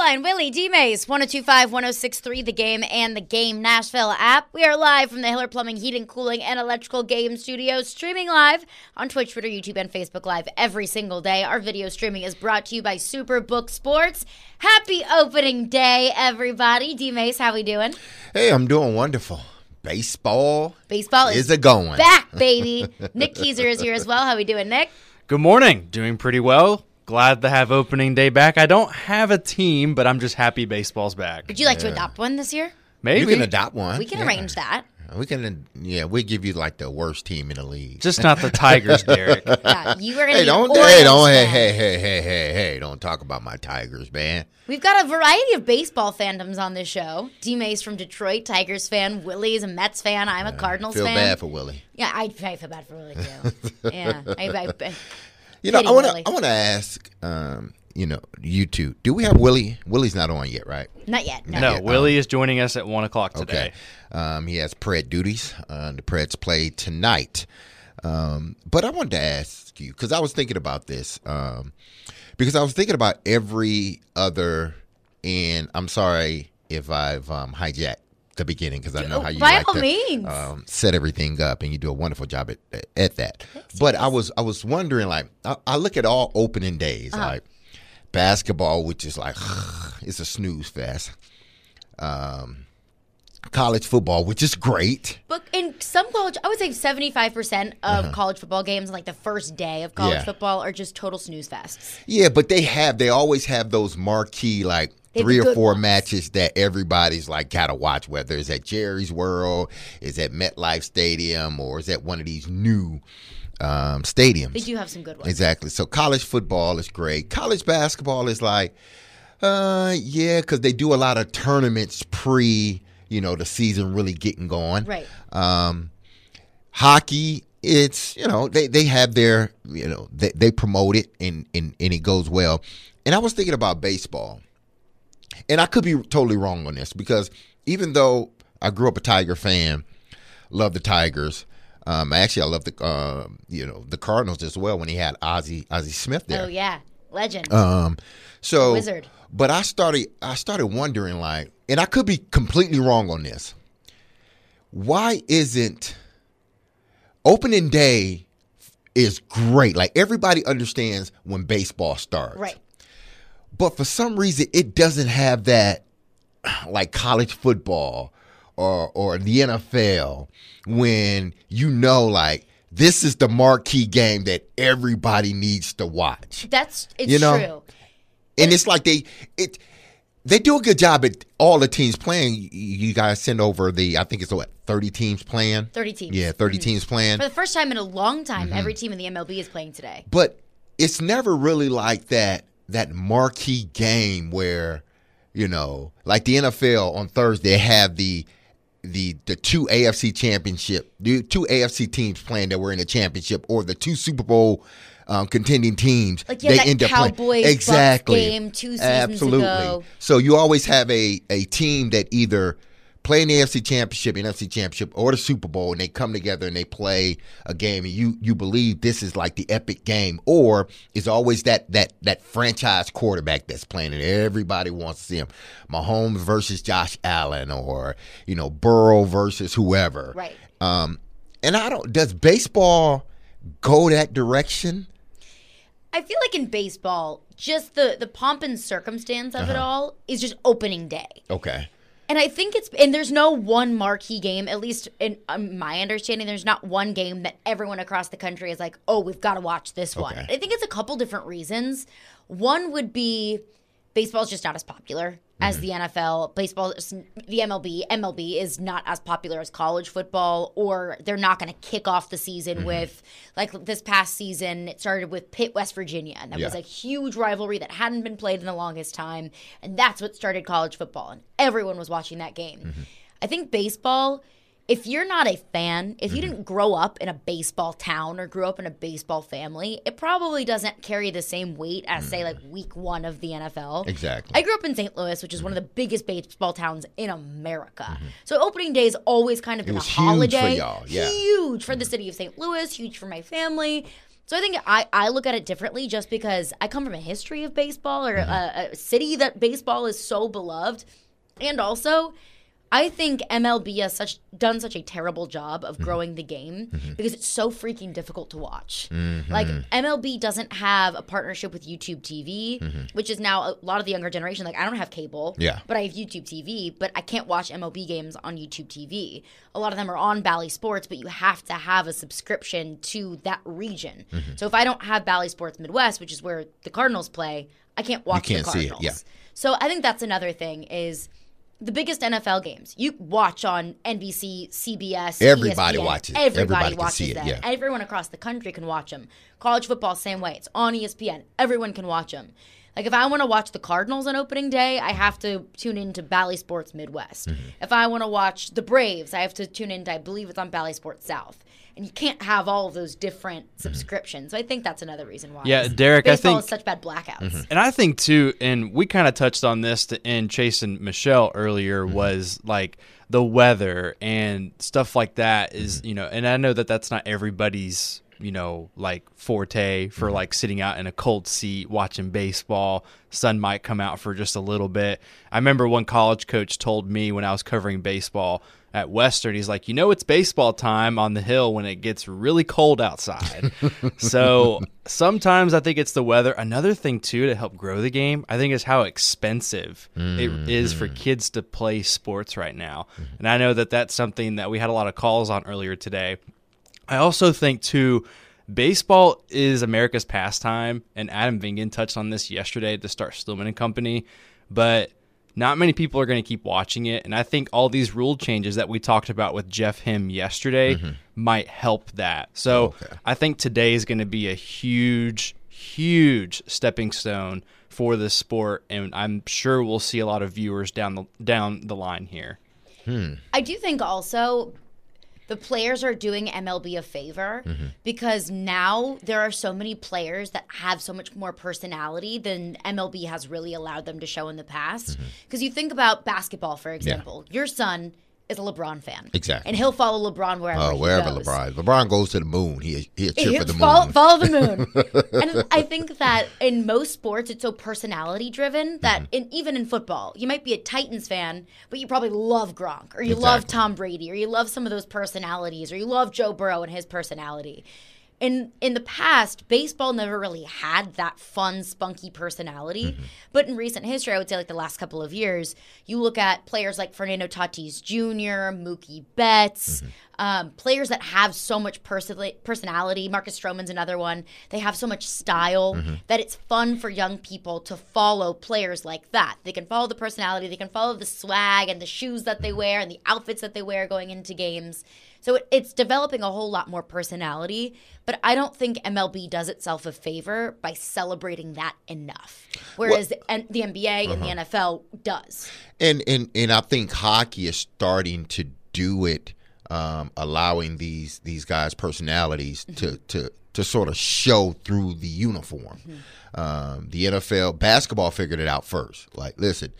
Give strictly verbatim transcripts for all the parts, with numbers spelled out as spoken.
Allen, Willie, D-Mays, one oh two five, one oh six three, The Game and The Game Nashville app. We are live from the Hiller Plumbing, Heating, Cooling, and Electrical Game Studios, streaming live on Twitch, Twitter, YouTube, and Facebook Live every single day. Our video streaming is brought to you by Superbook Sports. Happy opening day, everybody. D-Mays, how we doing? Hey, I'm doing wonderful. Baseball, Baseball is, is a going. Back, baby. Nick Keiser is here as well. How we doing, Nick? Good morning. Doing pretty well. Glad to have opening day back. I don't have a team, but I'm just happy baseball's back. Would you like yeah. to adopt one this year? Maybe. You can adopt one. We can yeah. arrange that. We can, yeah, we give you like the worst team in the league. Just not the Tigers, Derek. Yeah, you are going to hey, be don't, Orioles hey, don't, hey, fan. hey, hey, hey, hey, hey, don't talk about my Tigers, man. We've got a variety of baseball fandoms on this show. D-Mays from Detroit, Tigers fan. Willie's a Mets fan. I'm a Cardinals feel fan. Feel bad for Willie. Yeah, I, I feel bad for Willie, too. yeah. I, I, I, you know, I want to I want to ask, um, you know, you two, do we have Willie? Willie's not on yet, right? Not yet. No, no yet. Willie um, is joining us at one o'clock today. Okay. Um, he has Pred duties. Uh, the Preds play tonight. Um, but I wanted to ask you, because I was thinking about this, um, because I was thinking about every other, and I'm sorry if I've um, hijacked the beginning, because I know how you By like all to means. Um, set everything up, and you do a wonderful job at, at that. Thanks, but yes. I was I was wondering, like, I, I look at all opening days, uh-huh. like basketball, which is like, it's a snooze fest. Um, college football, which is great. But in some college, I would say seventy-five percent of uh-huh. college football games, like the first day of college yeah. football, are just total snooze fests. Yeah, but they have, they always have those marquee, like, They're three or four ones. matches that everybody's like gotta watch, whether it's at Jerry's World, is at MetLife Stadium, or is at one of these new um, stadiums. They do have some good ones. Exactly. So college football is great. College basketball is like, uh, yeah, because they do a lot of tournaments pre, you know, the season really getting going. Right. Um, hockey, it's, you know, they, they have their, you know, they, they promote it and, and, and it goes well. And I was thinking about baseball. And I could be totally wrong on this, because even though I grew up a Tiger fan, love the Tigers. Um, actually, I love the uh, you know the Cardinals as well when he had Ozzie Ozzie Smith there. Oh yeah, legend. Um, so Wizard. But I started I started wondering, like, and I could be completely wrong on this. Why isn't opening day is great? Like, everybody understands when baseball starts, Right. But for some reason, it doesn't have that, like college football or or the N F L, when you know, like, this is the marquee game that everybody needs to watch. That's it's You know? true. And it's like they it they do a good job at all the teams playing. You guys send over the, I think it's what, thirty teams playing? thirty teams. Yeah, thirty mm-hmm. teams playing. For the first time in a long time, Mm-hmm. every team in the M L B is playing today. But it's never really like that. That marquee game where, you know, like the N F L on Thursday have the the the two A F C championship, the two A F C teams playing that were in the championship, or the two Super Bowl um, contending teams. Like, yeah, they that end up Cowboys playing. Bucks Exactly. game two seasons Absolutely. ago. So you always have a a team that either play in the A F C Championship, N F C Championship, or the Super Bowl, and they come together and they play a game, and you you believe this is like the epic game, or it's always that that that franchise quarterback that's playing, and everybody wants to see him. Mahomes versus Josh Allen, or, you know, Burrow versus whoever. Right. Um, and I don't. Does baseball go that direction? I feel like in baseball, just the the pomp and circumstance of Uh-huh. it all is just opening day. Okay. And I think it's, and there's no one marquee game, at least in um, my understanding, there's not one game that everyone across the country is like, oh, we've got to watch this one. Okay. I think it's a couple different reasons. One would be baseball's just not as popular as Mm-hmm. the N F L. Baseball, the M L B, M L B is not as popular as college football, or they're not going to kick off the season Mm-hmm. with, like this past season, it started with Pitt, West Virginia, and that Yeah. was a huge rivalry that hadn't been played in the longest time, and that's what started college football, and everyone was watching that game. Mm-hmm. I think baseball, if you're not a fan, if you Mm-hmm. didn't grow up in a baseball town or grew up in a baseball family, it probably doesn't carry the same weight as, say, like week one of the N F L. Exactly. I grew up in Saint Louis, which is one of the biggest baseball towns in America. So opening day has always kind of been a was huge for holiday. y'all, yeah. Huge for the city of Saint Louis, huge for my family. So I think I, I look at it differently just because I come from a history of baseball or Mm-hmm. a, a city that baseball is so beloved. And also, I think M L B has such done such a terrible job of growing the game Mm-hmm. because it's so freaking difficult to watch. Like M L B doesn't have a partnership with YouTube T V, which is now a lot of the younger generation. Like I don't have cable, Mm-hmm. Yeah. but I have YouTube T V, but I can't watch M L B games on YouTube T V. A lot of them are on Bally Sports, but you have to have a subscription to that region. Mm-hmm. So if I don't have Bally Sports Midwest, which is where the Cardinals play, I can't watch can't the see it, Cardinals. yeah. So I think that's another thing is the biggest N F L games you watch on N B C, C B S, Everybody E S P N. watches. Everybody, Everybody can watches see it, them. yeah. Everyone across the country can watch them. College football, same way. It's on E S P N. Everyone can watch them. Like if I want to watch the Cardinals on opening day, I have to tune into Bally Sports Midwest. Mm-hmm. If I want to watch the Braves, I have to tune into, I believe it's on Bally Sports South. And you can't have all of those different subscriptions. So I think that's another reason why. Yeah, is Derek, I baseball think- is such bad blackouts. And I think too, and we kind of touched on this to, in Chase and Michelle earlier, was like the weather and stuff like that is, you know, and I know that that's not everybody's, you know, like forte for like sitting out in a cold seat watching baseball. Sun might come out for just a little bit. I remember one college coach told me when I was covering baseball at Western, he's like, you know, it's baseball time on the hill when it gets really cold outside. So sometimes I think it's the weather. Another thing, too, to help grow the game, I think is how expensive it is for kids to play sports right now. And I know that that's something that we had a lot of calls on earlier today. I also think, too, baseball is America's pastime, and Adam Vingan touched on this yesterday at the Start Stillman and Company, but not many people are going to keep watching it, and I think all these rule changes that we talked about with Jeff Him yesterday mm-hmm. might help that. So okay. I think today is going to be a huge, huge stepping stone for this sport, and I'm sure we'll see a lot of viewers down the down the line here. Hmm. I do think also the players are doing M L B a favor Mm-hmm. because now there are so many players that have so much more personality than M L B has really allowed them to show in the past. Because Mm-hmm. you think about basketball, for example. Yeah. Your son is a LeBron fan. Exactly. And he'll follow LeBron wherever uh, he wherever goes. LeBron. LeBron goes to the moon. He he'll cheer for the follow, moon. Follow the moon. And I think that in most sports, it's so personality driven that Mm-hmm. in, even in football, you might be a Titans fan, but you probably love Gronk, or you Exactly. love Tom Brady, or you love some of those personalities, or you love Joe Burrow and his personality. In in the past, baseball never really had that fun, spunky personality. Mm-hmm. But in recent history, I would say like the last couple of years, you look at players like Fernando Tatis Junior, Mookie Betts, Mm-hmm. um, players that have so much perso- personality. Marcus Stroman's another one. They have so much style Mm-hmm. that it's fun for young people to follow players like that. They can follow the personality. They can follow the swag and the shoes that they wear and the outfits that they wear going into games. So it, it's developing a whole lot more personality, but I don't think M L B does itself a favor by celebrating that enough, whereas well, the, the N B A uh-huh. and the N F L does. And and and I think hockey is starting to do it, um, allowing these these guys' personalities mm-hmm. to to to sort of show through the uniform. Mm-hmm. Um, the N F L basketball figured it out first. Like, listen,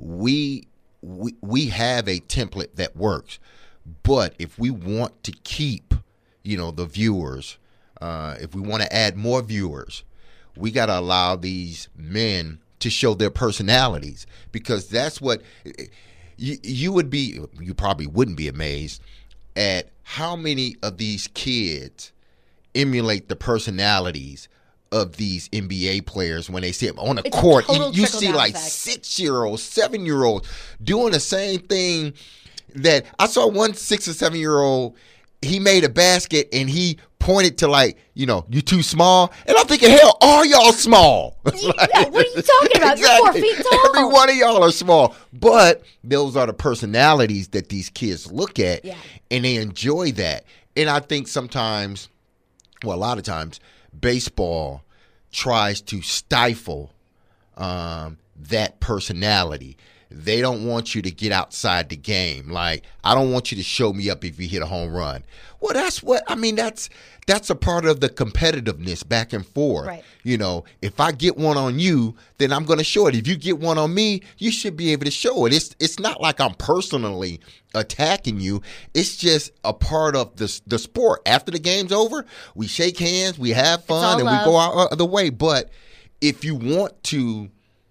we we we have a template that works. But if we want to keep, you know, the viewers, uh, if we want to add more viewers, we got to allow these men to show their personalities, because that's what you, you would be. You probably wouldn't be amazed at how many of these kids emulate the personalities of these N B A players when they see them on the it's court. You, you see like effect. six-year-olds, seven-year-olds doing the same thing. That I saw one six or seven year old, he made a basket and he pointed to, like, you know, you too small. And I'm thinking, hell, are y'all small? like, yeah, what are you talking about? Exactly. You're four feet tall. Every one of y'all are small. But those are the personalities that these kids look at, yeah. and they enjoy that. And I think sometimes, well, a lot of times, baseball tries to stifle um, that personality. they don't want you to get outside the game. Like, I don't want you to show me up if you hit a home run. Well, that's what, I mean, that's that's a part of the competitiveness back and forth. Right. You know, if I get one on you, then I'm going to show it. If you get one on me, you should be able to show it. It's it's not like I'm personally attacking you. It's just a part of the, the sport. After the game's over, we shake hands, we have fun, and love. we go our other way. But if you want to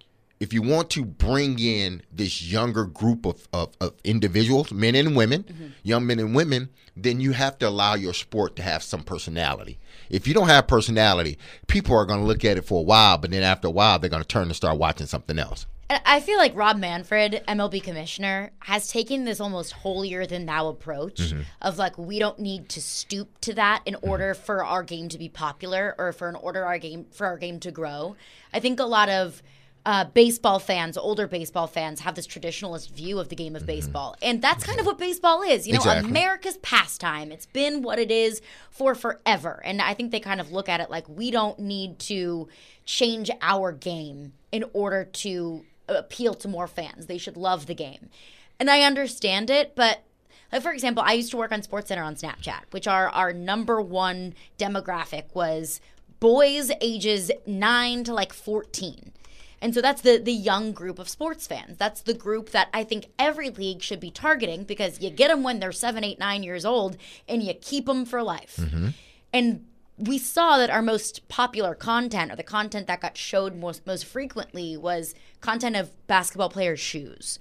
If you want to bring in this younger group of, of, of individuals, men and women, mm-hmm. young men and women, then you have to allow your sport to have some personality. If you don't have personality, people are going to look at it for a while, but then after a while, they're going to turn and start watching something else. And I feel like Rob Manfred, M L B commissioner, has taken this almost holier-than-thou approach mm-hmm. of like, we don't need to stoop to that in order mm-hmm. for our game to be popular or for an order our game for our game to grow. I think a lot of Uh, baseball fans, older baseball fans, have this traditionalist view of the game of mm-hmm. baseball. And that's kind of what baseball is. You know, exactly. America's pastime. It's been what it is for forever. And I think they kind of look at it like, we don't need to change our game in order to appeal to more fans. They should love the game. And I understand it, but like, for example, I used to work on SportsCenter on Snapchat, which our, our number one demographic was boys ages nine to like fourteen. And so that's the the young group of sports fans. That's the group that I think every league should be targeting, because you get them when they're seven, eight, nine years old, and you keep them for life. Mm-hmm. And we saw that our most popular content, or the content that got showed most most frequently, was content of basketball players' shoes.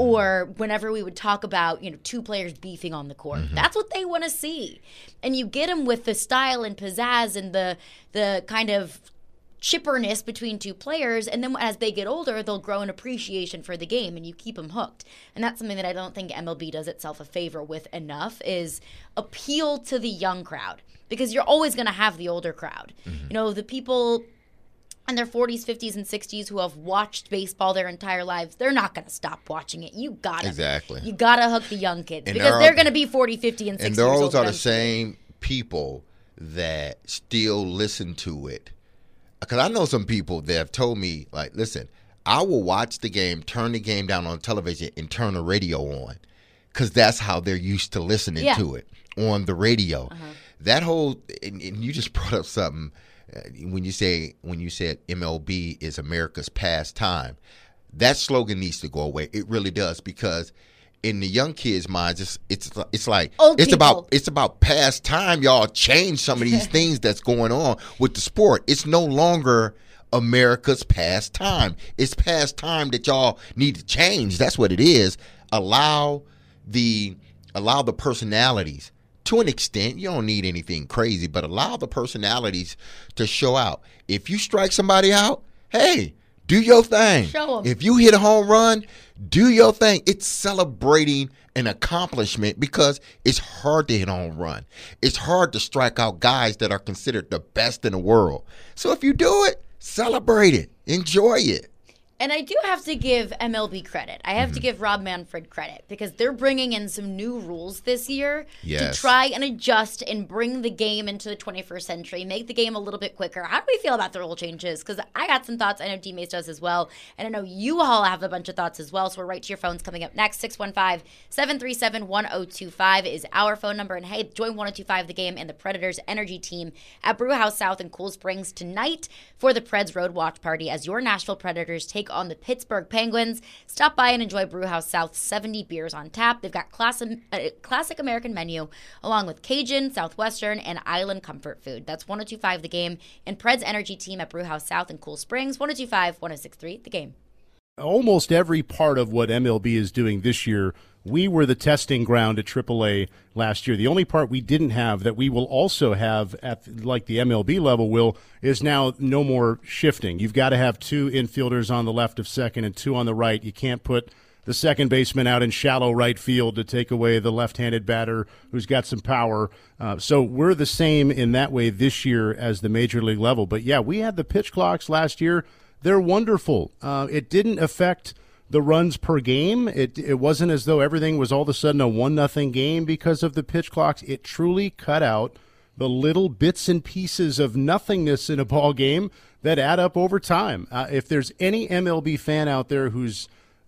Or whenever we would talk about, you know, two players beefing on the court. Mm-hmm. That's what they want to see. And you get them with the style and pizzazz and the the kind of chipperness between two players, and then as they get older, they'll grow an appreciation for the game, and you keep them hooked. And that's something that I don't think M L B does itself a favor with enough, is appeal to the young crowd, because you're always going to have the older crowd. Mm-hmm. You know, the people in their forties, fifties, and sixties who have watched baseball their entire lives, they're not going to stop watching it. You got to. Exactly. You got to hook the young kids, and because they're, they're going to be forty, fifty, and sixty years years old. old. And those are the same people that still listen to it. Because I know some people that have told me, like, listen, I will watch the game, turn the game down on television, and turn the radio on, because that's how they're used to listening yeah. to it, on the radio. Uh-huh. That whole, and, and you just brought up something uh, when you say when you said M L B is America's pastime. That slogan needs to go away. It really does, because in the young kids' minds, it's it's it's like Old it's people. about it's about past time. Y'all change some of these things that's going on with the sport. It's no longer America's past time. It's past time that y'all need to change. That's what it is. Allow the allow the personalities, to an extent. You don't need anything crazy, but allow the personalities to show out. If you strike somebody out, hey, do your thing. Show 'em. If you hit a home run, do your thing. It's celebrating an accomplishment, because it's hard to hit a home run. It's hard to strike out guys that are considered the best in the world. So if you do it, celebrate it. Enjoy it. And I do have to give M L B credit. I have mm-hmm. to give Rob Manfred credit, because they're bringing in some new rules this year yes. to try and adjust and bring the game into the twenty-first century, make the game a little bit quicker. How do we feel about the rule changes? Because I got some thoughts. I know D-Mace does as well. And I know you all have a bunch of thoughts as well. So we're right to your phones coming up next. six one five, seven three seven, one oh two five is our phone number. And hey, join one oh two five The Game and the Predators Energy Team at Brewhouse South in Cool Springs tonight for the Preds Road Watch Party, as your Nashville Predators take on the Pittsburgh Penguins. Stop by and enjoy Brewhouse South's seventy beers on tap. They've got class, a classic American menu, along with Cajun, Southwestern, and Island comfort food. That's one oh two five The Game and Preds Energy Team at Brewhouse South in Cool Springs. one oh two five, one oh six three The Game. Almost every part of what M L B is doing this year, we were the testing ground at triple A last year. The only part we didn't have that we will also have at like the M L B level, Will, is now no more shifting. You've got to have two infielders on the left of second and two on the right. You can't put the second baseman out in shallow right field to take away the left-handed batter who's got some power. Uh, so we're the same in that way this year as the major league level. But, yeah, we had the pitch clocks last year. They're wonderful. Uh, it didn't affect the runs per game. It it wasn't as though everything was all of a sudden a one nothing game because of the pitch clocks. It truly cut out the little bits and pieces of nothingness in a ball game that add up over time. Uh, if there's any M L B fan out there who's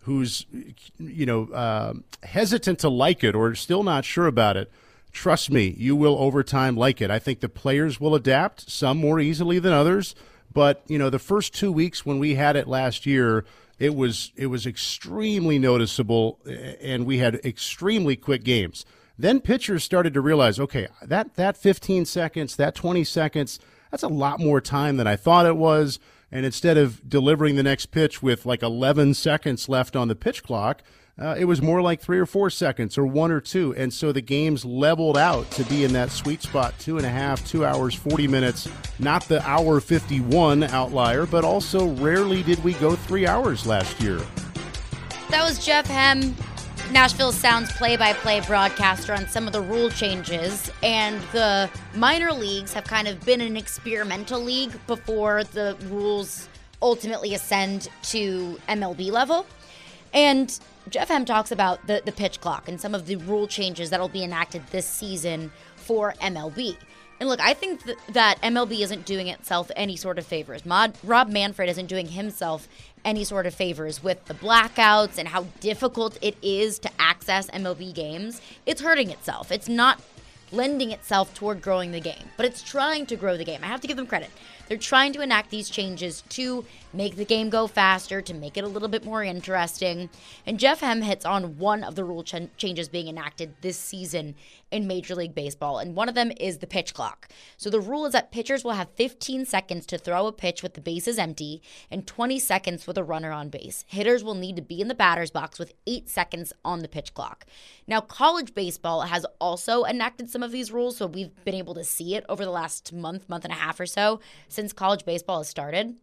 who's, you know, uh, hesitant to like it or still not sure about it, trust me, you will over time like it. I think the players will adapt, some more easily than others. But, you know, the first two weeks when we had it last year, it was it was extremely noticeable, and we had extremely quick games. Then pitchers started to realize, okay, that, that fifteen seconds, that twenty seconds, that's a lot more time than I thought it was. And instead of delivering the next pitch with like eleven seconds left on the pitch clock, Uh, it was more like three or four seconds or one or two. And so the games leveled out to be in that sweet spot, two and a half, two hours, forty minutes, not the hour fifty-one outlier, but also rarely did we go three hours last year. That was Jeff Hem, Nashville Sounds play-by-play broadcaster on some of the rule changes. And the minor leagues have kind of been an experimental league before the rules ultimately ascend to M L B level. And Jeff Hem talks about the, the pitch clock and some of the rule changes that will be enacted this season for M L B. And look, I think th- that M L B isn't doing itself any sort of favors. Mod- Rob Manfred isn't doing himself any sort of favors with the blackouts and how difficult it is to access M L B games. It's hurting itself. It's not lending itself toward growing the game, but it's trying to grow the game. I have to give them credit. They're trying to enact these changes to make the game go faster, to make it a little bit more interesting. And Jeff Hem hits on one of the rule ch- changes being enacted this season in Major League Baseball, and one of them is the pitch clock. So the rule is that pitchers will have fifteen seconds to throw a pitch with the bases empty and twenty seconds with a runner on base. Hitters will need to be in the batter's box with eight seconds on the pitch clock. Now, college baseball has also enacted some of these rules, so we've been able to see it over the last month, month and a half or so since college baseball has started.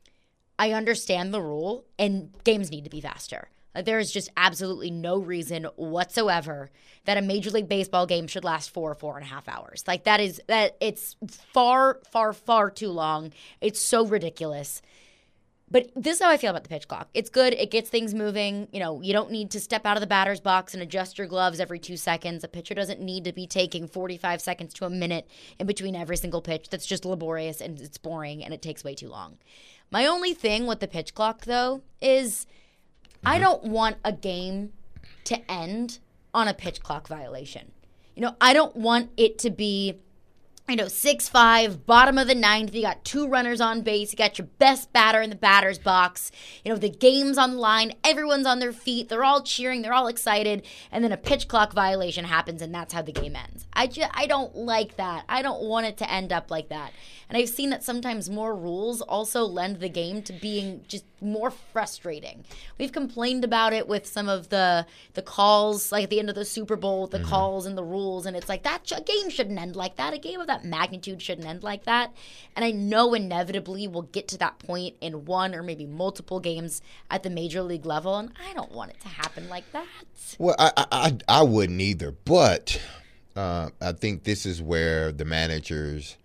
I understand the rule, and games need to be faster. There is just absolutely no reason whatsoever that a Major League Baseball game should last four, four and a half hours. Like that is that it's far, far, far too long. It's so ridiculous. But this is how I feel about the pitch clock. It's good. It gets things moving. You know, you don't need to step out of the batter's box and adjust your gloves every two seconds. A pitcher doesn't need to be taking forty-five seconds to a minute in between every single pitch. That's just laborious and it's boring and it takes way too long. My only thing with the pitch clock, though, is I don't want a game to end on a pitch clock violation. You know, I don't want it to be, you know, six five, bottom of the ninth, you got two runners on base, you got your best batter in the batter's box, you know, the game's on the line, everyone's on their feet, they're all cheering, they're all excited, and then a pitch clock violation happens and that's how the game ends. I, just, I don't like that. I don't want it to end up like that. And I've seen that sometimes more rules also lend the game to being just more frustrating. We've complained about it with some of the the calls, like at the end of the Super Bowl, the mm-hmm. calls and the rules, and it's like, that a game shouldn't end like that. A game of that magnitude shouldn't end like that. And I know inevitably we'll get to that point in one or maybe multiple games at the Major League level, and I don't want it to happen like that. Well, I I, I wouldn't either, but uh, I think this is where the managers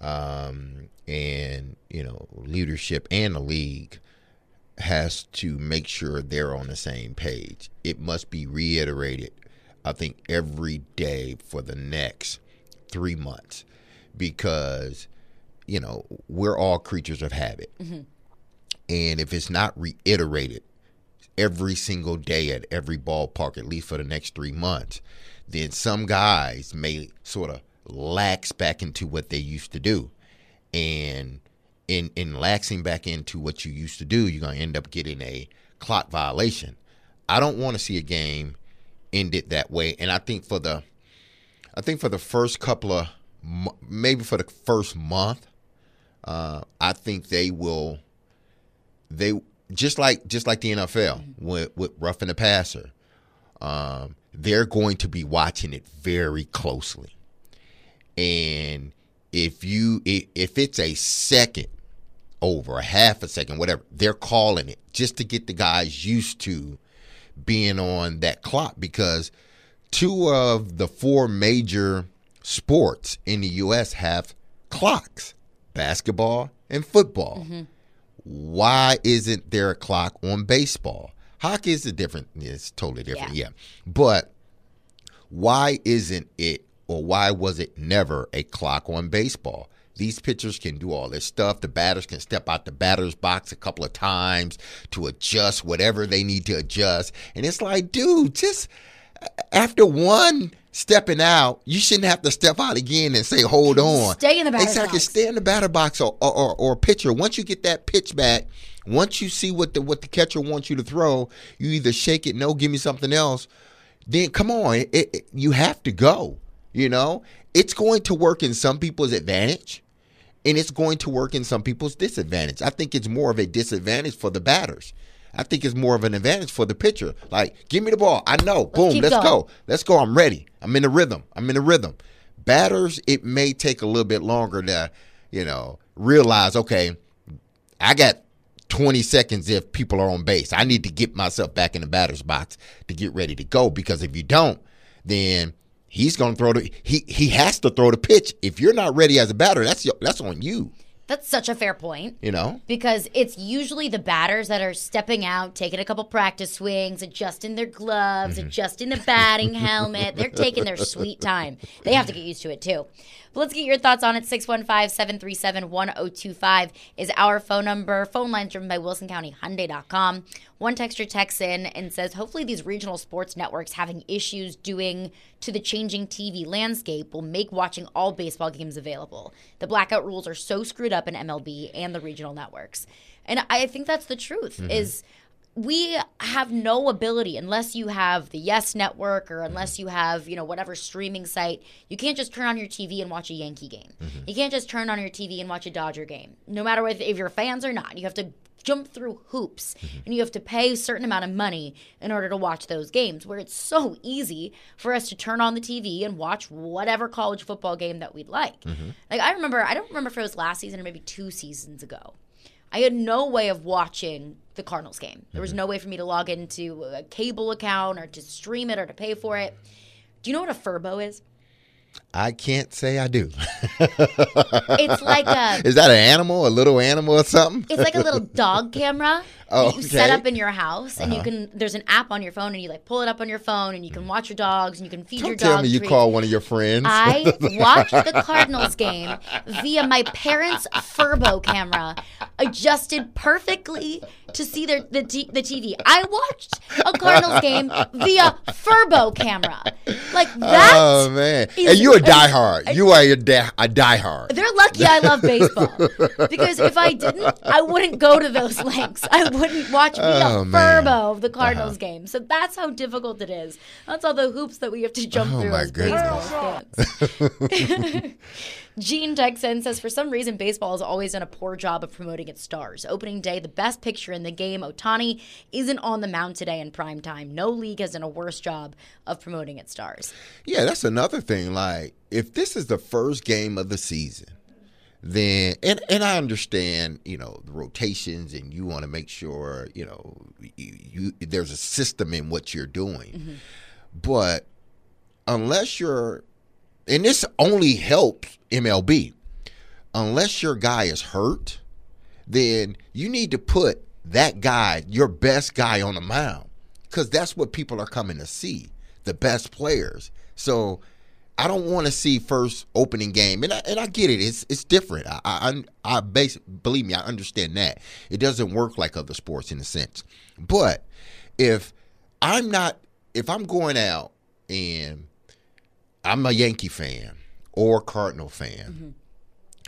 um, and, you know, leadership and the league has to make sure they're on the same page. It must be reiterated, I think, every day for the next three months because, you know, we're all creatures of habit. Mm-hmm. And if it's not reiterated every single day at every ballpark, at least for the next three months, then some guys may sort of lax back into what they used to do. And in in laxing back into what you used to do, you're going to end up getting a clock violation. I don't want to see a game ended that way. And I think for the I think for the first couple of maybe for the first month, uh, I think they will they just like just like the N F L with, with roughing the passer. Um, they're going to be watching it very closely. And if you if it's a second over, a half a second, whatever, they're calling it just to get the guys used to being on that clock, because two of the four major sports in the U S have clocks, basketball and football. Mm-hmm. Why isn't there a clock on baseball? Hockey is a different, it's totally different, yeah. yeah. But why isn't it, or why was it never a clock on baseball? These pitchers can do all this stuff. The batters can step out the batter's box a couple of times to adjust whatever they need to adjust. And it's like, dude, just after one stepping out, you shouldn't have to step out again and say, hold on. Stay in the batter's exactly, box. Stay in the batter box or, or, or, or pitcher. Once you get that pitch back, once you see what the what the catcher wants you to throw, you either shake it, no, give me something else. Then come on, it, it, you have to go. You know, it's going to work in some people's advantage, and it's going to work in some people's disadvantage. I think it's more of a disadvantage for the batters. I think it's more of an advantage for the pitcher. Like, give me the ball. I know. Boom, keep let's going. go. Let's go. I'm ready. I'm in the rhythm. I'm in the rhythm. Batters, it may take a little bit longer to, you know, realize, okay, I got twenty seconds if people are on base. I need to get myself back in the batter's box to get ready to go, because if you don't, then he's going to throw the he he has to throw the pitch. If you're not ready as a batter, that's your, that's on you. That's such a fair point. You know? Because it's usually the batters that are stepping out, taking a couple practice swings, adjusting their gloves, Mm-hmm. adjusting the batting helmet. They're taking their sweet time. They have to get used to it too. But let's get your thoughts on it. six one five, seven three seven, one oh two five is our phone number. Phone line driven by Wilson County Hyundai dot com. One texter texts in and says, hopefully these regional sports networks having issues doing to the changing T V landscape will make watching all baseball games available. The blackout rules are so screwed up in M L B and the regional networks. And I think that's the truth, mm-hmm. is we have no ability, unless you have the Yes Network or unless you have, you know, whatever streaming site. You can't just turn on your T V and watch a Yankee game. Mm-hmm. You can't just turn on your T V and watch a Dodger game, no matter if, if you're fans or not. You have to jump through hoops, mm-hmm. and you have to pay a certain amount of money in order to watch those games, where it's so easy for us to turn on the T V and watch whatever college football game that we'd like. Mm-hmm. Like, I remember, I don't remember if it was last season or maybe two seasons ago. I had no way of watching the Cardinals game. There was mm-hmm. no way for me to log into a cable account or to stream it or to pay for it. Do you know what a Furbo is? I can't say I do. It's like a... Is that an animal, a little animal or something? It's like a little dog camera oh, that you okay. set up in your house, and uh-huh. you can. There's an app on your phone, and you like pull it up on your phone, and you can watch your dogs, and you can feed Don't your tell dog me you treats. call one of your friends. I watched the Cardinals game via my parents' Furbo camera, adjusted perfectly to see their the, t- the T V. I watched a Cardinals game via Furbo camera. Like that. Oh man! Is, and you're a diehard. You are a, die, a diehard. They're lucky I love baseball, because if I didn't, I wouldn't go to those lengths. I wouldn't watch via Oh, man. Furbo of the Cardinals Uh-huh. game. So that's how difficult it is. That's all the hoops that we have to jump Oh, through my as goodness. baseball fans. Gene Texan says, for some reason, baseball has always done a poor job of promoting its stars. Opening day, the best picture in the game, Ohtani, isn't on the mound today in prime time. No league has done a worse job of promoting its stars. Yeah, that's another thing. Like, if this is the first game of the season, then and and I understand, you know, the rotations, and you want to make sure, you know, you, you there's a system in what you're doing, mm-hmm. but unless you're, and this only helps M L B, unless your guy is hurt, then you need to put that guy, your best guy, on the mound, because that's what people are coming to see, the best players. So I don't want to see first opening game, and I, and I get it. It's it's different. I I, I base, believe me, I understand that it doesn't work like other sports in a sense. But if I'm not, if I'm going out and I'm a Yankee fan or Cardinal fan, mm-hmm.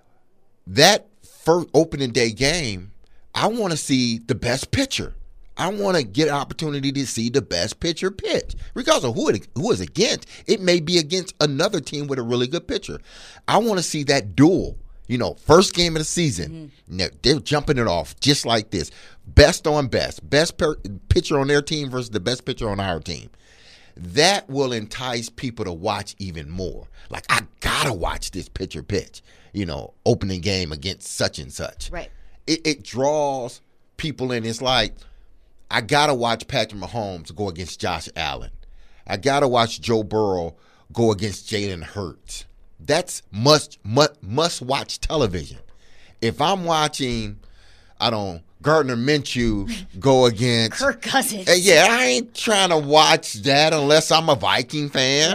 that first opening day game, I want to see the best pitcher. I want to get an opportunity to see the best pitcher pitch. Regardless of who it who is against, it may be against another team with a really good pitcher. I want to see that duel. You know, first game of the season, mm-hmm. they're, they're jumping it off just like this. Best on best. Best per, pitcher on their team versus the best pitcher on our team. That will entice people to watch even more. Like, I got to watch this pitcher pitch, you know, opening game against such and such. Right. It, it draws people in. It's like, I got to watch Patrick Mahomes go against Josh Allen. I got to watch Joe Burrow go against Jalen Hurts. That's must, must, must watch television. If I'm watching, I don't, Gardner Minshew go against Kirk Cousins. Uh, yeah, I ain't trying to watch that unless I'm a Viking fan. Right.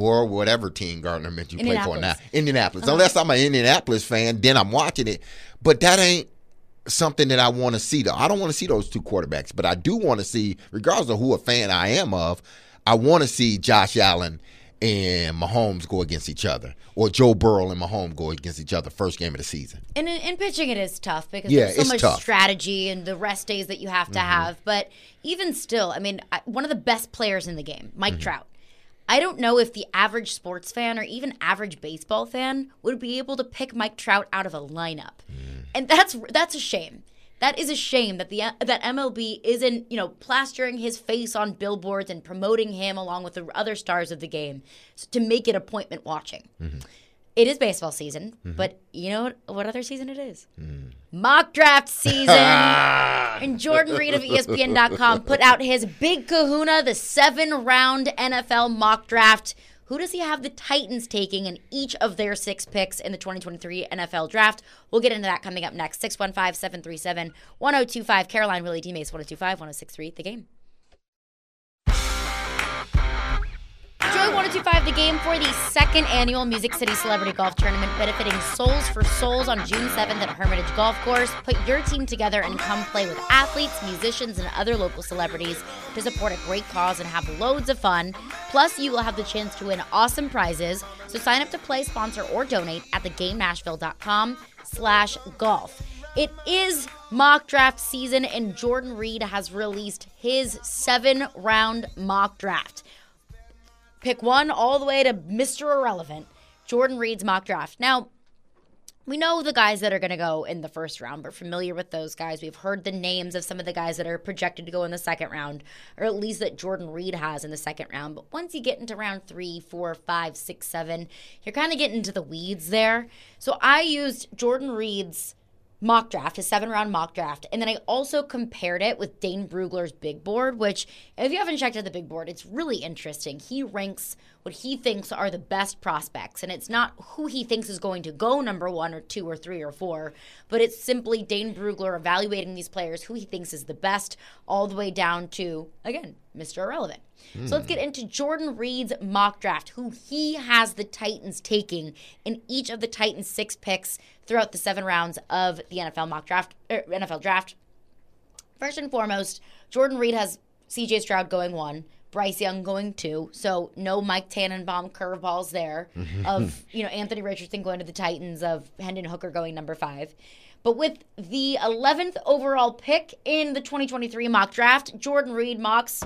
or whatever team Gardner Minshew play for now. Indianapolis. Indianapolis. Uh-huh. Unless I'm an Indianapolis fan, then I'm watching it. But that ain't something that I want to see, though. I don't want to see those two quarterbacks, but I do want to see, regardless of who a fan I am of, I want to see Josh Allen and Mahomes go against each other, or Joe Burrow and Mahomes go against each other first game of the season. And in, in pitching, it is tough because Yeah, there's so it's much tough. strategy and the rest days that you have to Mm-hmm. have. But even still, I mean, I, one of the best players in the game, Mike Mm-hmm. Trout. I don't know if the average sports fan or even average baseball fan would be able to pick Mike Trout out of a lineup, Mm. and that's that's a shame. That is a shame that the that M L B isn't, you know, plastering his face on billboards and promoting him along with the other stars of the game to make it appointment watching. Mm-hmm. It is baseball season, but you know what, what other season it is? Mock draft season. And Jordan Reed of E S P N dot com put out his big kahuna, the seven-round N F L mock draft. Who does he have the Titans taking in each of their six picks in the twenty twenty-three N F L draft? We'll get into that coming up next. six one five, seven three seven, one oh two five. Caroline Willie D. Mace, one oh two five, one oh six three. The Game. Joy one oh two five The Game for the second annual Music City Celebrity Golf Tournament benefiting Souls for Souls on June seventh at Hermitage Golf Course. Put your team together and come play with athletes, musicians, and other local celebrities to support a great cause and have loads of fun. Plus, you will have the chance to win awesome prizes. So sign up to play, sponsor, or donate at theGameNashville.com slash golf. It is mock draft season, and Jordan Reed has released his seven-round mock draft. Pick one all the way to Mister Irrelevant, Jordan Reed's mock draft. Now, we know the guys that are going to go in the first round. We're familiar with those guys. We've heard the names of some of the guys that are projected to go in the second round, or at least that Jordan Reed has in the second round. But once you get into round three, four, five, six, seven, you're kind of getting into the weeds there. So I used Jordan Reed's mock draft, his seven-round mock draft, and then I also compared it with Dane Brugler's big board, which, if you haven't checked out the big board, it's really interesting. He ranks what he thinks are the best prospects, and it's not who he thinks is going to go number one or two or three or four, but it's simply Dane Brugler evaluating these players, who he thinks is the best, all the way down to, again, Mister Irrelevant. Mm. So let's get into Jordan Reed's mock draft, who he has the Titans taking in each of the Titans' six picks throughout the seven rounds of the N F L mock draft, er, N F L draft. First and foremost, Jordan Reed has C J Stroud going one, Bryce Young going two, so no Mike Tannenbaum curveballs there. Of, you know, Anthony Richardson going to the Titans, of Hendon Hooker going number five. But with the eleventh overall pick in the twenty twenty-three mock draft, Jordan Reed mocks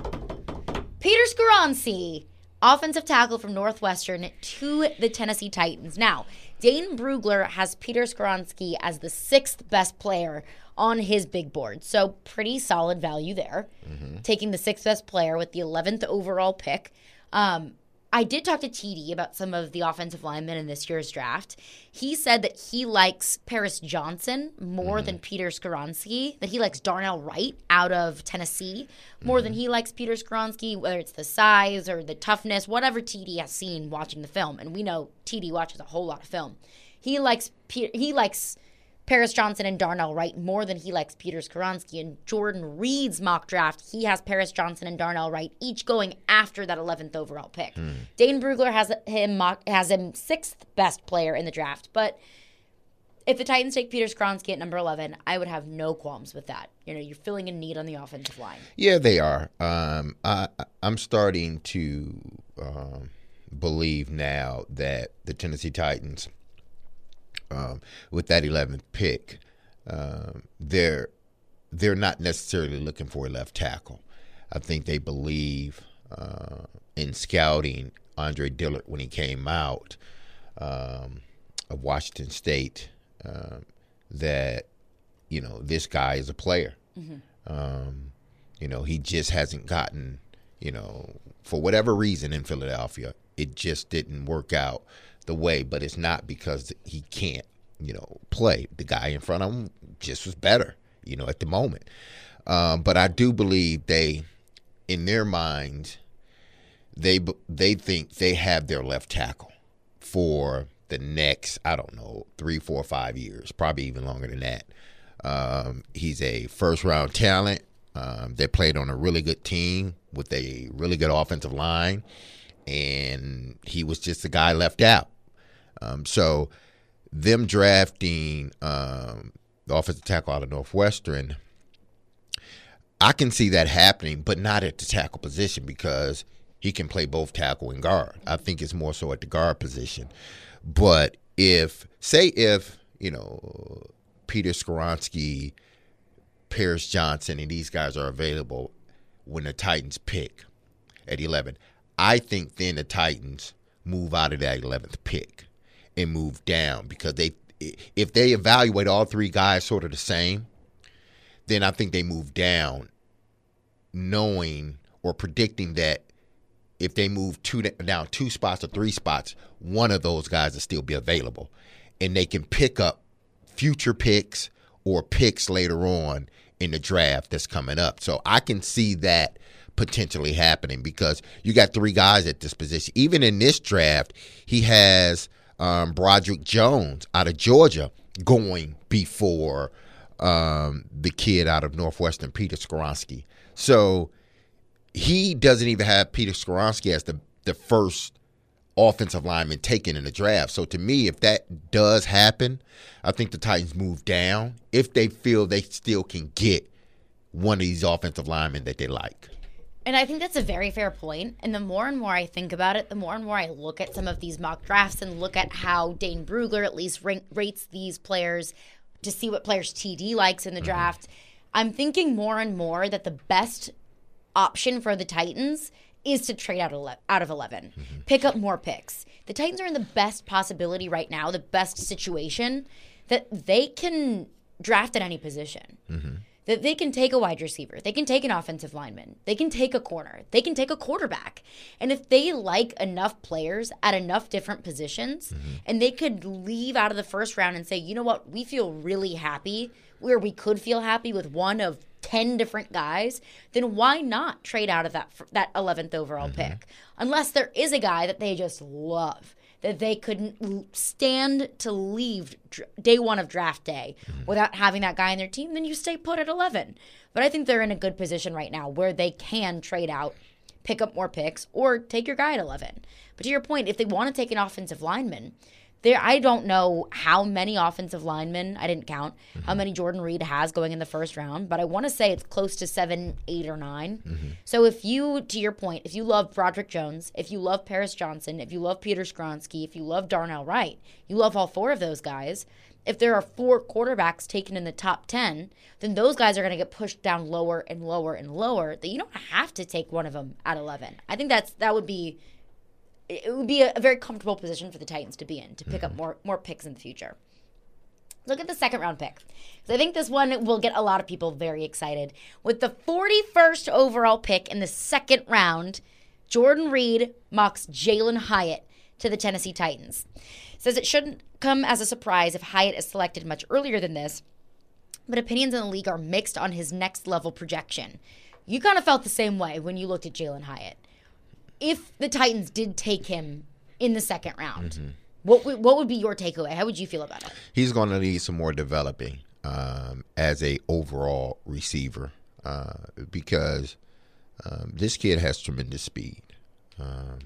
Peter Skoronski, offensive tackle from Northwestern, to the Tennessee Titans. Now, Dane Brugler has Peter Skoronski as the sixth best player on his big board. So pretty solid value there. Mm-hmm. Taking the sixth best player with the eleventh overall pick. Um, I did talk to T D about some of the offensive linemen in this year's draft. He said that he likes Paris Johnson more mm-hmm. than Peter Skoronski, that he likes Darnell Wright out of Tennessee more mm-hmm. than he likes Peter Skoronski, whether it's the size or the toughness, whatever T D has seen watching the film. And we know T D watches a whole lot of film. He likes Pe- he likes Paris Johnson and Darnell Wright more than he likes Peter Skoronski. In Jordan Reed's mock draft, he has Paris Johnson and Darnell Wright each going after that eleventh overall pick. Hmm. Dane Brugler has him mock, has him sixth best player in the draft. But if the Titans take Peter Skoronski at number eleven, I would have no qualms with that. You know, you're filling a need on the offensive line. Yeah, they are. Um, I, I'm starting to um, believe now that the Tennessee Titans, Um, with that eleventh pick, um, they're they're not necessarily looking for a left tackle. I think they believe uh, in scouting Andre Dillard when he came out um, of Washington State, uh, that, you know, this guy is a player. Mm-hmm. Um, you know, he just hasn't gotten, you know, for whatever reason in Philadelphia, it just didn't work out the way, but it's not because he can't, you know, play. The guy in front of him just was better, you know, at the moment. Um, but I do believe they, in their minds, they they think they have their left tackle for the next, I don't know, three, four, five years, probably even longer than that. Um, he's a first-round talent. Um, they played on a really good team with a really good offensive line. and he was just the guy left out. Um, so them drafting um, the offensive tackle out of Northwestern, I can see that happening, but not at the tackle position because he can play both tackle and guard. I think it's more so at the guard position. But if, say if, you know, Peter Skoronski, Paris Johnson, and these guys are available when the Titans pick at eleven, I think then the Titans move out of that eleventh pick and move down because they, if they evaluate all three guys sort of the same, then I think they move down knowing or predicting that if they move two down two spots or three spots, one of those guys will still be available. And they can pick up future picks or picks later on in the draft that's coming up. So I can see that potentially happening because you got three guys at this position. Even in this draft, he has um, Broderick Jones out of Georgia going before um, the kid out of Northwestern, Peter Skoronski. So he doesn't even have Peter Skoronski as the, the first offensive lineman taken in the draft. So to me, if that does happen, I think the Titans move down if they feel they still can get one of these offensive linemen that they like. And I think that's a very fair point. And the more and more I think about it, the more and more I look at some of these mock drafts and look at how Dane Brugler at least rank, rates these players to see what players T D likes in the draft. Mm-hmm. I'm thinking more and more that the best option for the Titans is to trade out of out of eleven, mm-hmm. pick up more picks. The Titans are in the best possibility right now, the best situation that they can draft at any position. Mm-hmm. That they can take a wide receiver, they can take an offensive lineman, they can take a corner, they can take a quarterback. And if they like enough players at enough different positions, mm-hmm. and they could leave out of the first round and say, you know what, we feel really happy where we could feel happy with one of ten different guys, then why not trade out of that that eleventh overall mm-hmm. pick? Unless there is a guy that they just love, that they couldn't stand to leave day one of draft day mm-hmm. without having that guy in their team, then you stay put at eleven. But I think they're in a good position right now where they can trade out, pick up more picks, or take your guy at eleven. But to your point, if they want to take an offensive lineman, there, I don't know how many offensive linemen, I didn't count, mm-hmm. how many Jordan Reed has going in the first round, but I want to say it's close to seven, eight, or nine. Mm-hmm. So if you, to your point, if you love Broderick Jones, if you love Paris Johnson, if you love Peter Skoronski, if you love Darnell Wright, you love all four of those guys, if there are four quarterbacks taken in the top ten, then those guys are going to get pushed down lower and lower and lower, that you don't have to take one of them at eleven. I think that's that would be... It would be a very comfortable position for the Titans to be in, to pick mm-hmm. up more more picks in the future. Look at the second round pick. So I think this one will get a lot of people very excited. With the forty-first overall pick in the second round, Jordan Reed mocks Jalen Hyatt to the Tennessee Titans. Says it shouldn't come as a surprise if Hyatt is selected much earlier than this, but opinions in the league are mixed on his next level projection. You kind of felt the same way when you looked at Jalen Hyatt. If the Titans did take him in the second round, mm-hmm. what would, what would be your takeaway? How would you feel about it? He's going to need some more developing um, as a overall receiver uh, because um, this kid has tremendous speed, um,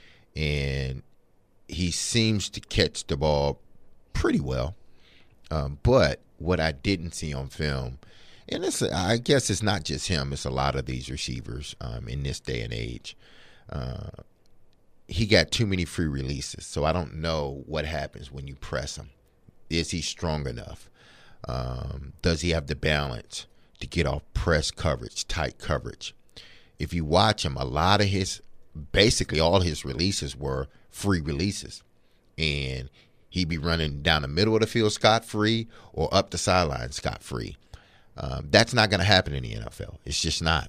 and he seems to catch the ball pretty well. Um, but what I didn't see on film, and it's, I guess it's not just him, it's a lot of these receivers um, in this day and age. Uh, he got too many free releases, so I don't know what happens when you press him. Is he strong enough? Um, does he have the balance to get off press coverage, tight coverage? If you watch him, a lot of his, basically all his releases were free releases, and he'd be running down the middle of the field scot-free or up the sideline scot-free. Um, that's not going to happen in the N F L. It's just not.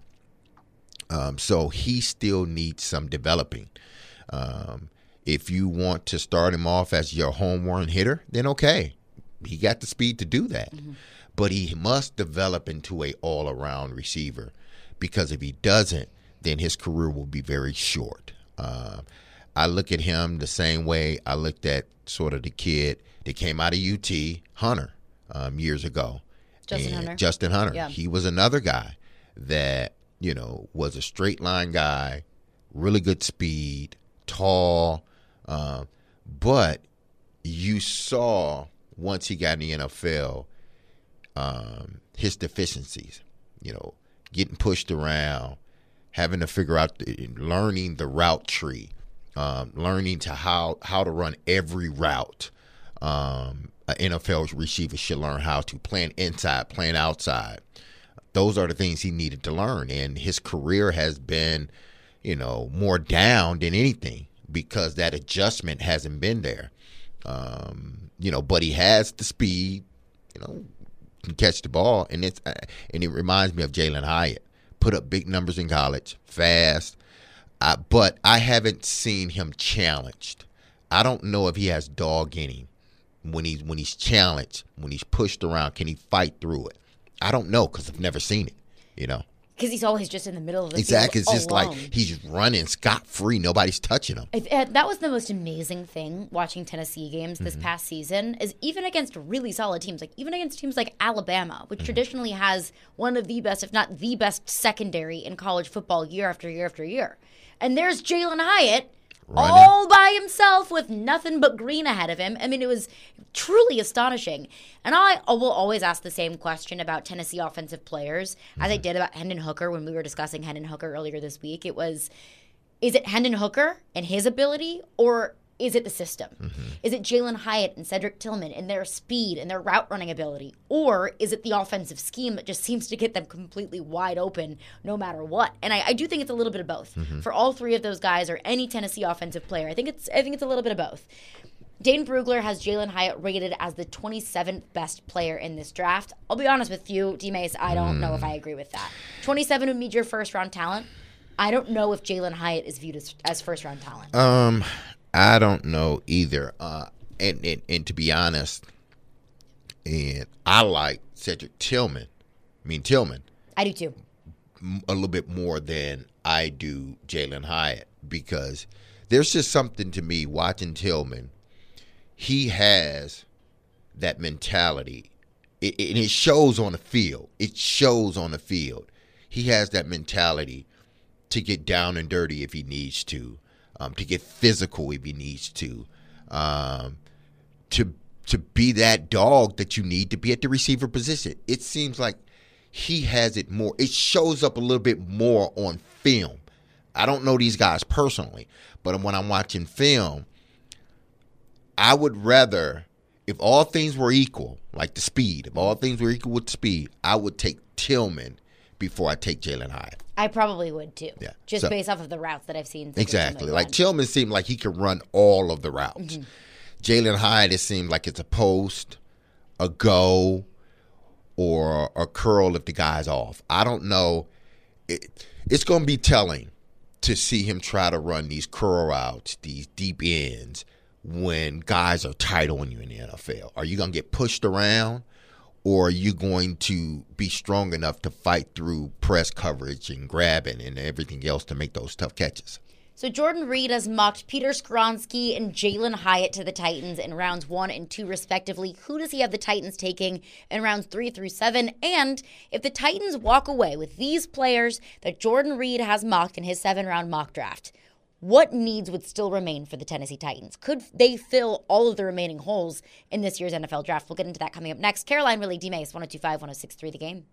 Um, so he still needs some developing. Um, if you want to start him off as your home run hitter, then okay. He got the speed to do that. Mm-hmm. But he must develop into a all-around receiver because if he doesn't, then his career will be very short. Uh, I look at him the same way I looked at sort of the kid that came out of U T, Hunter, um, years ago. Justin and Hunter. Justin Hunter. Yeah. He was another guy that, you know, was a straight line guy, really good speed, tall, uh, but you saw once he got in the N F L um, his deficiencies. You know, getting pushed around, having to figure out, the, learning the route tree, um, learning to how how to run every route. Um, an N F L receiver should learn how to playing inside, playing outside. Those are the things he needed to learn, and his career has been, you know, more down than anything because that adjustment hasn't been there. Um, you know, but he has the speed, you know, can catch the ball, and it's uh, and it reminds me of Jalen Hyatt. Put up big numbers in college, fast, uh, but I haven't seen him challenged. I don't know if he has dog in him when he's when he's challenged, when he's pushed around. Can he fight through it? I don't know because I've never seen it. You know. Because he's always just in the middle of the exactly. field It's just alone. like he's running scot-free. Nobody's touching him. I, uh, that was the most amazing thing watching Tennessee games this mm-hmm. past season is even against really solid teams, like even against teams like Alabama, which mm-hmm. traditionally has one of the best, if not the best secondary in college football year after year after year. And there's Jalen Hyatt running all by himself with nothing but green ahead of him. I mean, it was truly astonishing. And I will always ask the same question about Tennessee offensive players mm-hmm. as I did about Hendon Hooker when we were discussing Hendon Hooker earlier this week. It was, is it Hendon Hooker and his ability, or is it the system? Mm-hmm. Is it Jalen Hyatt and Cedric Tillman and their speed and their route running ability? Or is it the offensive scheme that just seems to get them completely wide open no matter what? And I, I do think it's a little bit of both. Mm-hmm. For all three of those guys or any Tennessee offensive player, I think it's I think it's a little bit of both. Dane Brugler has Jalen Hyatt rated as the twenty-seventh best player in this draft. I'll be honest with you, D-Mace, I don't mm. know if I agree with that. twenty-seven would be your first-round talent. I don't know if Jalen Hyatt is viewed as, as first-round talent. Um, I don't know either. Uh, and, and and to be honest, and I like Cedric Tillman. I mean Tillman. I do too. A little bit more than I do Jalen Hyatt because there's just something to me watching Tillman. He has that mentality, it, it, and it shows on the field. It shows on the field. He has that mentality to get down and dirty if he needs to, um, to get physical if he needs to, um, to to be that dog that you need to be at the receiver position. It seems like he has it more. It shows up a little bit more on film. I don't know these guys personally, but when I'm watching film, I would rather, if all things were equal, like the speed, if all things were equal with speed, I would take Tillman before I take Jalen Hyatt. I probably would too. Yeah. Just so, based off of the routes that I've seen. Exactly. Like Tillman seemed like he could run all of the routes. Mm-hmm. Jalen Hyatt, it seemed like it's a post, a go, or a curl if the guy's off. I don't know. It, it's going to be telling to see him try to run these curl routes, these deep ends, when guys are tight on you in the N F L. Are you going to get pushed around, or are you going to be strong enough to fight through press coverage and grabbing and everything else to make those tough catches? So Jordan Reed has mocked Peter Skoronski and Jalen Hyatt to the Titans in rounds one and two, respectively. Who does he have the Titans taking in rounds three through seven? And if the Titans walk away with these players that Jordan Reed has mocked in his seven-round mock draft, what needs would still remain for the Tennessee Titans? Could they fill all of the remaining holes in this year's N F L draft? We'll get into that coming up next. Caroline Ridley, D-Mace, one oh two point five, one oh six point three The Game.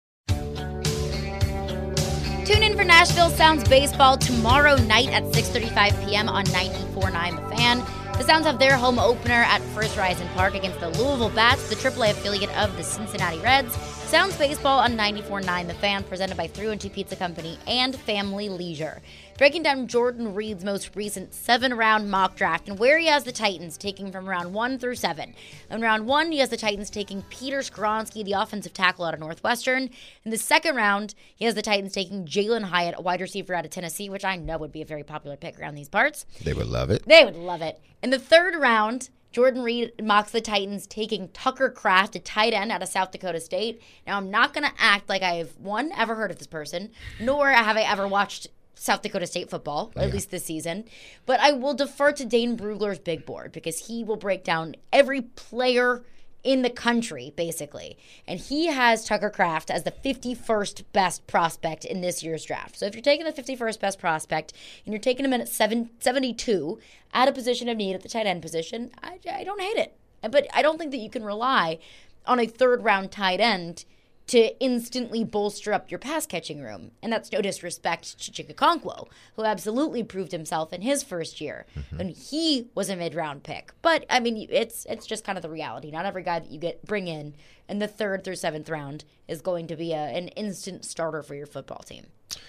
Tune in for Nashville Sounds Baseball tomorrow night at six thirty-five p.m. on ninety-four point nine The Fan. The Sounds have their home opener at First Horizon Park against the Louisville Bats, the triple A affiliate of the Cincinnati Reds. Sounds Baseball on ninety-four point nine The Fan, presented by Through and Two Pizza Company and Family Leisure. Breaking down Jordan Reed's most recent seven-round mock draft and where he has the Titans taking from round one through seven. In round one, he has the Titans taking Peter Skoronski, the offensive tackle out of Northwestern. In the second round, he has the Titans taking Jalen Hyatt, a wide receiver out of Tennessee, which I know would be a very popular pick around these parts. They would love it. They would love it. In the third round, Jordan Reed mocks the Titans taking Tucker Kraft, a tight end out of South Dakota State. Now, I'm not going to act like I've, one, ever heard of this person, nor have I ever watched South Dakota State football, at yeah. least this season. But I will defer to Dane Brugler's big board because he will break down every player in the country, basically. And he has Tucker Kraft as the fifty-first best prospect in this year's draft. So if you're taking the fifty-first best prospect and you're taking him in at seven, seventy-two at a position of need at the tight end position, I, I don't hate it. But I don't think that you can rely on a third-round tight end to instantly bolster up your pass-catching room. And that's no disrespect to Chig Okonkwo, who absolutely proved himself in his first year. Mm-hmm. And he was a mid-round pick. But, I mean, it's it's just kind of the reality. Not every guy that you get bring in in the third through seventh round is going to be a, an instant starter for your football team.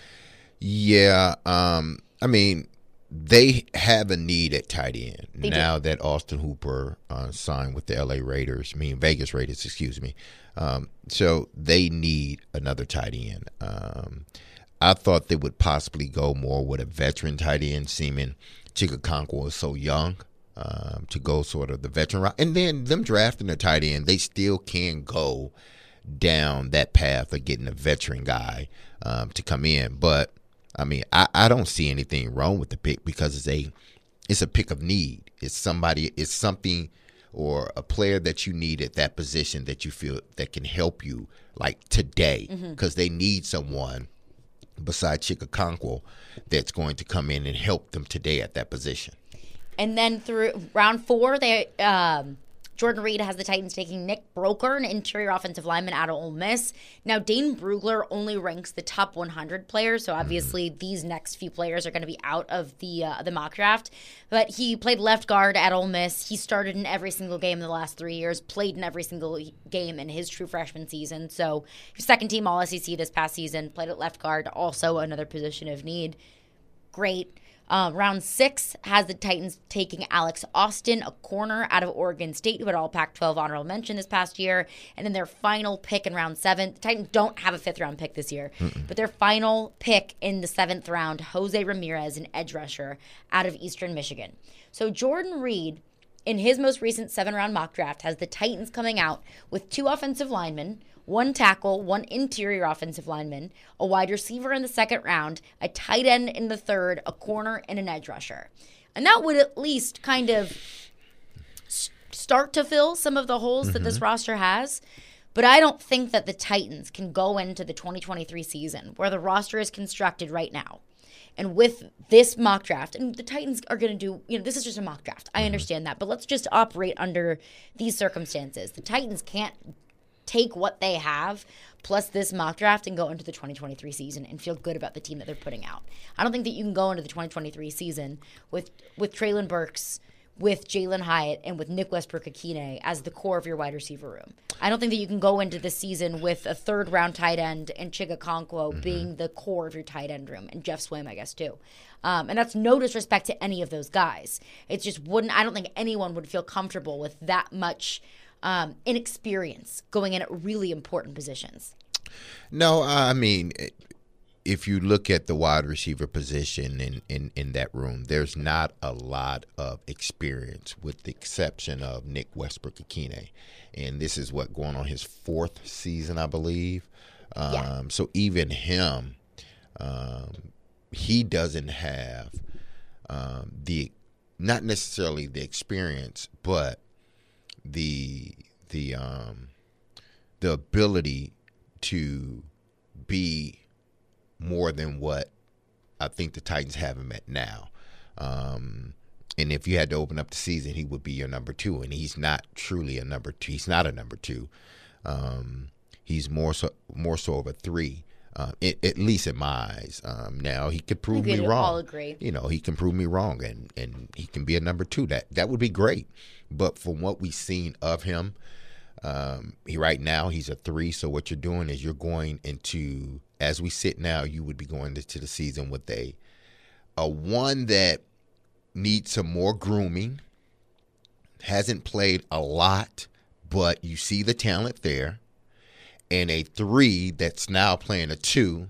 Yeah, um, I mean, they have a need at tight end They now do. that Austin Hooper uh, signed with the L A Raiders, I mean Vegas Raiders, excuse me. Um, so they need another tight end. Um, I thought they would possibly go more with a veteran tight end, seeming Chig Okonkwo is so young um, to go sort of the veteran route. And then them drafting a tight end, they still can go down that path of getting a veteran guy um, to come in. But I mean, I, I don't see anything wrong with the pick because it's a it's a pick of need. It's somebody, it's something or a player that you need at that position that you feel that can help you like today because mm-hmm. they need someone besides Chig Okonkwo that's going to come in and help them today at that position. And then through round four, they um, Jordan Reed has the Titans taking Nick Broker, an interior offensive lineman out of Ole Miss. Now, Dane Brugler only ranks the top one hundred players, so obviously mm-hmm. these next few players are going to be out of the uh, the mock draft. But he played left guard at Ole Miss. He started in every single game in the last three years, played in every single game in his true freshman season. So second team All S E C this past season, played at left guard, also another position of need. Great. Uh, round six has the Titans taking Alex Austin, a corner out of Oregon State, who had all Pac twelve honorable mention this past year. And then their final pick in round seven. The Titans don't have a fifth-round pick this year. Mm-mm. But their final pick in the seventh round, Jose Ramirez, an edge rusher out of Eastern Michigan. So Jordan Reed, in his most recent seven-round mock draft, has the Titans coming out with two offensive linemen, one tackle, one interior offensive lineman, a wide receiver in the second round, a tight end in the third, a corner, and an edge rusher. And that would at least kind of start to fill some of the holes mm-hmm. that this roster has. But I don't think that the Titans can go into the twenty twenty-three season where the roster is constructed right now. And with this mock draft, and the Titans are going to do, you know, this is just a mock draft. I understand that. But let's just operate under these circumstances. The Titans can't take what they have plus this mock draft and go into the twenty twenty-three season and feel good about the team that they're putting out. I don't think that you can go into the twenty twenty-three season with with Treylon Burks, with Jalen Hyatt, and with Nick Westbrook-Ikhine as the core of your wide receiver room. I don't think that you can go into this season with a third-round tight end and Chig Okonkwo mm-hmm. being the core of your tight end room, and Jeff Swim, I guess, too. Um, and that's no disrespect to any of those guys. It's just wouldn't. I don't think anyone would feel comfortable with that much Um, inexperience going in at really important positions. No, I mean, if you look at the wide receiver position in, in, in that room, there's not a lot of experience with the exception of Nick Westbrook-Ikhine. And this is what, going on his fourth season, I believe. Um, yeah. So even him, um, he doesn't have um, the, not necessarily the experience, but the the um the ability to be more than what I think the Titans have him at now. Um, and if you had to open up the season, he would be your number two, and he's not truly a number two. He's not a number two. Um, he's more so more so of a three. Uh, it, at least in my eyes. Um, now he could prove me wrong. All agree. You know, he can prove me wrong, and, and he can be a number two. That that would be great. But from what we've seen of him, um, he right now he's a three. So what you're doing is you're going into, as we sit now, you would be going into the season with a a one that needs some more grooming, hasn't played a lot, but you see the talent there. And a three that's now playing a two,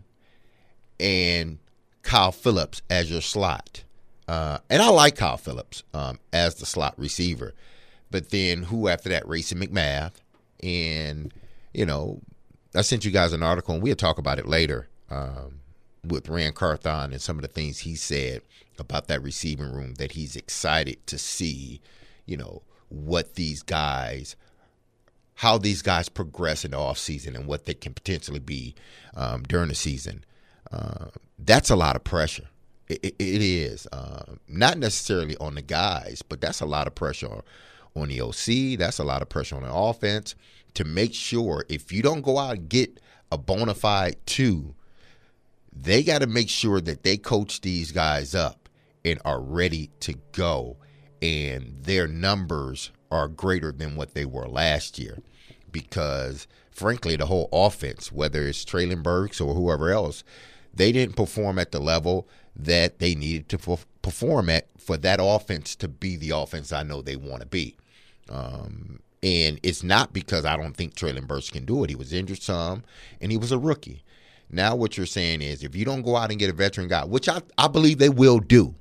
and Kyle Phillips as your slot. Uh, and I like Kyle Phillips um, as the slot receiver. But then who after that? Racing McMath. And, you know, I sent you guys an article, and we'll talk about it later um, with Rand Carthon and some of the things he said about that receiving room, that he's excited to see, you know, what these guys how these guys progress in the offseason and what they can potentially be um, during the season. Uh, that's a lot of pressure. It, it, it is. Uh, not necessarily on the guys, but that's a lot of pressure on, on the O C. That's a lot of pressure on the offense to make sure if you don't go out and get a bona fide two, they got to make sure that they coach these guys up and are ready to go, and their numbers are greater than what they were last year. Because, frankly, the whole offense, whether it's Treylon Burks or whoever else, they didn't perform at the level that they needed to f- perform at for that offense to be the offense I know they want to be. Um, and it's not because I don't think Treylon Burks can do it. He was injured some, and he was a rookie. Now what you're saying is if you don't go out and get a veteran guy, which I, I believe they will do,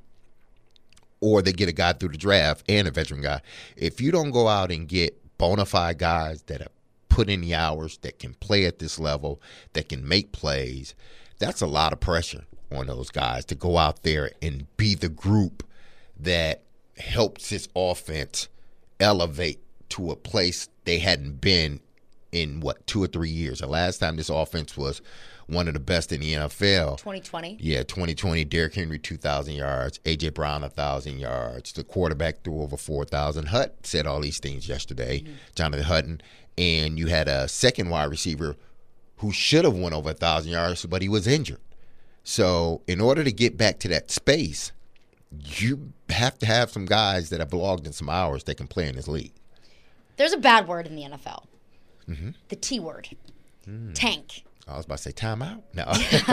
or they get a guy through the draft and a veteran guy, if you don't go out and get bona fide guys that have put in the hours, that can play at this level, that can make plays, that's a lot of pressure on those guys to go out there and be the group that helps this offense elevate to a place they hadn't been in, what, two or three years. The last time this offense was one of the best in the N F L. twenty twenty Yeah, twenty twenty, Derrick Henry, two thousand yards. A J. Brown, one thousand yards. The quarterback threw over four thousand. Hutt said all these things yesterday, mm-hmm. Jonathan Hutton. And you had a second wide receiver who should have went over one thousand yards, but he was injured. So in order to get back to that space, you have to have some guys that have logged in some hours that can play in this league. There's a bad word in the N F L. Mm-hmm. The T word. Mm. Tank. I was about to say timeout. No.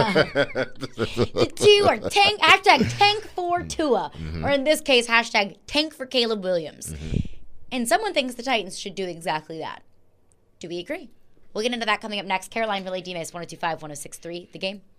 The T word. Tank. Hashtag tank for Tua. Mm-hmm. Or in this case, hashtag tank for Caleb Williams. Mm-hmm. And someone thinks the Titans should do exactly that. Do we agree? We'll get into that coming up next. Caroline Riley, D M A S one oh two five, one oh six three, The Game.